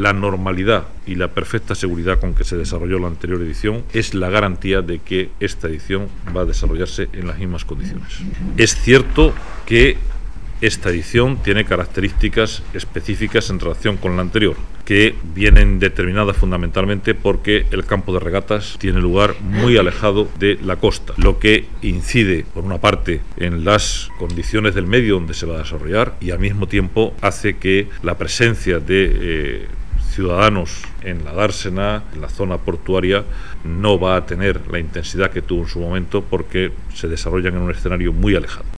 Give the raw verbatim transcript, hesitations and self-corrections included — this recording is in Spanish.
la normalidad y la perfecta seguridad con que se desarrolló la anterior edición es la garantía de que esta edición va a desarrollarse en las mismas condiciones. Es cierto que esta edición tiene características específicas en relación con la anterior, que vienen determinadas fundamentalmente porque el campo de regatas tiene lugar muy alejado de la costa, lo que incide, por una parte, en las condiciones del medio donde se va a desarrollar y al mismo tiempo hace que la presencia de eh, ciudadanos en la dársena, en la zona portuaria, no va a tener la intensidad que tuvo en su momento porque se desarrollan en un escenario muy alejado.